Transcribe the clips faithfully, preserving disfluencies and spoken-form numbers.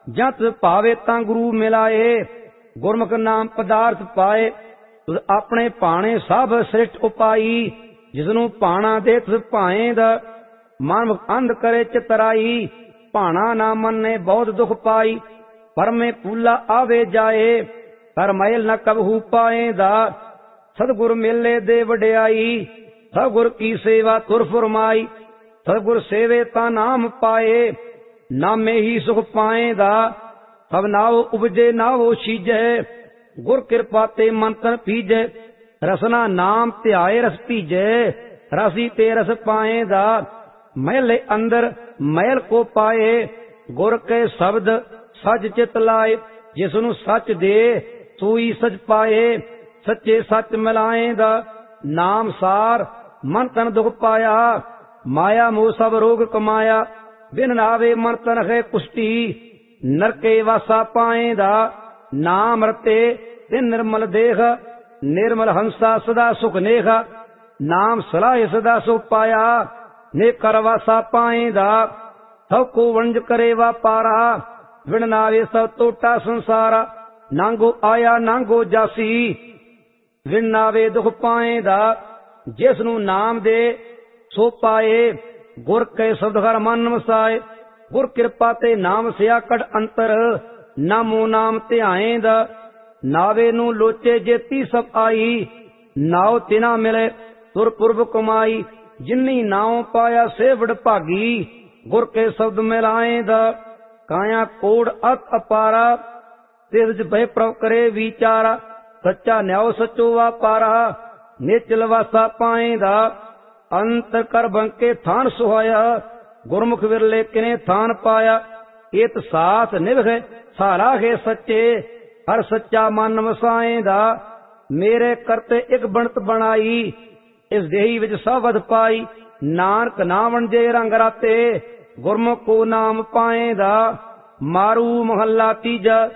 ਜਤ ਭਾਵੇ ਤਾਂ ਗੁਰੂ ਮਿਲਾਏ, ਗੁਰਮੁਖ ਨਾਮ ਪਦਾਰਥ ਪਾਏ। ਤੁਧ ਆਪਣੇ ਭਾਣੇ ਸਭ ਸ੍ਰਿਸ਼ਟ ਉਪਾਈ, ਜਿਸਨੂੰ ਭਾਣਾ ਦੇ ਤੁਧ ਭਾਏਂਦ। ਮਨ ਅੰਧ ਕਰੇ ਚਤਰਾਈ, ਭਾਣਾ ਨਾ ਮੰਨੇ ਬਹੁਤ ਦੁਖ ਪਾਈ। ਪਰਮੇ ਪੂਲਾ ਆਵੇ ਜਾਏ, ਹਰ ਮਹਿਲ ਨ ਕਬਹੂ ਪਾਏਂਦਾ। ਸਤਿਗੁਰ ਮੇਲੇ ਦੇ ਵਡਿਆਈ, ਸਤਿਗੁਰ ਕੀ ਸੇਵਾ ਤੁਰ ਫੁਰਮਾਈ। ਸਤਿਗੁਰ ਸੇਵੇ ਤਾਂ ਨਾਮ ਪਾਏ, ਨਾਮੇ ਹੀ ਸੁਖ ਪਾਏਂਦਾ। ਸਭ ਨਾਉ ਉਪਜੇ ਨਾਵੋ ਸੀਜੈ, ਗੁਰ ਕਿਰਪਾ ਤੇ ਮਨ ਤਨ ਪੀਜੈ। ਰਸਨਾ ਨਾਮ ਧਿਆਏ ਰਸ ਭੀਜੈ, ਰਸੀ ਤੇ ਰਸ ਪਾਏਂਦਾ। ਮਹਿਲੇ ਅੰਦਰ ਮਹਿਲ ਕੋ ਪਾਏ, ਗੁਰ ਕੇ ਸ਼ਬਦ ਸੱਚ ਚਿਤ ਲਾਏ। ਜਿਸ ਨੂੰ ਸੱਚ ਦੇ ਸੋਈ ਸਚ ਪਾਏ, ਸੱਚੇ ਸੱਚ ਮਿਲਾਏਂਦਾ। ਨਾਮ ਸਾਰ ਮਨ ਤਨ ਦੁਖ ਪਾਇਆ, ਮਾਇਆ ਮੋਹ ਸਭ ਰੋਗ ਕਮਾਇਆ। ਬਿਨ ਨਾਵੇ ਮਨ ਤਨ ਹੈ ਕੁਸ਼ਟੀ, ਨਰਕੇ ਵਾਸਾ ਪਾਏਂਦਾ। ਨਾਮ ਰਤੇ ਤੇ ਨਿਰਮਲ ਦੇਖ, ਨਿਰਮਲ ਹੰਸਾ ਸਦਾ ਸੁਖ ਨੇਖ। ਨਾਮ ਸਲਾਹ ਸਦਾ ਸੁਖ ਪਾਇਆ, ਨੇ ਕਰ ਵਾਸਾ ਪਾਏਂਦਾ। ਸਭ ਕੋ ਵੰਜ ਕਰੇ ਵਾਪਾਰਾ, ਬਿਨ ਨਾਵੇ ਸਭ ਟੋਟਾ ਸੰਸਾਰਾ। ਨਾਂਗੋ ਆਇਆ ਨਾਂਗੋ ਜਾਸੀ, ਬਿਨ ਨਾਵੇ ਦੁਖ ਪਾਏਂਦਾ। ਜਿਸ ਨੂੰ ਨਾਮ ਦੇ ਸੋ ਪਾਏ, ਗੁਰ ਕੇ ਸ਼ਬਦ ਹਰ ਮਨ ਵਸਾਏ। ਗੁਰ ਕਿਰਪਾ ਤੇ ਨਾਮ ਸਿਆ ਕੜ ਅੰਤਰ, ਨਾਮੋ ਨਾਮ ਧਿਆਏਂਦਾ। ਨਾਵੇ ਨੂੰ ਲੋਚੇ ਜੇਤੀ ਸਭ ਆਈ, ਨਾਉ ਤਿਨਾ ਮਿਲੇ ਤੁਰ ਪੁਰਬ ਕਮਾਈ। ਜਿਨੀ ਨਾਉ ਪਾਇਆ ਸੇ ਵਡਭਾਗੀ, ਗੁਰ ਕੇ ਸ਼ਬਦ ਮਿਲਾਏਂਦਾ। ਕਾਇਆ ਕੋੜ ਅਤ ਅਪਾਰਾ, ਤਿਸ ਭੈ ਪ੍ਰਭ ਕਰੇ ਵਿਚਾਰਾ। ਸੱਚਾ ਨਿਆਉ ਸਚੋ ਵਾਪਾਰਾ, ਨਿਚਲ ਵਾਸਾ ਪਾਏਂਦਾ। ਅੰਤ ਕਰ ਬੰਕੇ ਥਾਨ ਸੁਹਾਇਆ, ਗੁਰਮੁਖ ਵਿਰਲੇ ਕਿਨੇ ਥਾਨ ਪਾਇਆ। ਏਤ ਸਾਥ ਨਿਭੇ ਸਾਰਾ ਹੈ ਸੱਚੇ, ਹਰ ਸੱਚਾ ਮਨ ਵਸਾਏਂਦਾ। ਮੇਰੇ ਕਰਤੇ ਇੱਕ ਬਣਤ ਬਣਾਈ, ਇਸ ਦੇਹੀ ਵਿੱਚ ਸਭ ਵਧ ਪਾਈ। ਨਾਨਕ ਨਾ ਵਣਜੇ ਰੰਗ ਰਾਤੇ, ਗੁਰਮੁਖ ਕੋ ਨਾਮ ਪਾਏਂਦਾ। ਮਾਰੂ ਮਹੱਲਾ ਤੀਜਾ।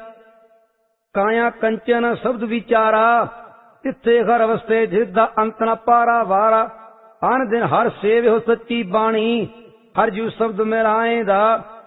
ਕਾਇਆ ਕੰਚਨ ਸ਼ਬਦ ਵਿਚਾਰਾ, ਤਿੱਥੇ ਘਰ ਵਸਤੇ ਜਿਸ ਦਾ ਅੰਤ ਨ ਪਾਰਾ ਵਾਰਾ। ਅਨ ਦਿਨ ਹਰ ਸੇਵਿਓ ਸੱਚੀ ਬਾਣੀ, ਹਰ ਜੂ ਸ਼ਬਦ ਮਿਲਾਏਂਦਾ।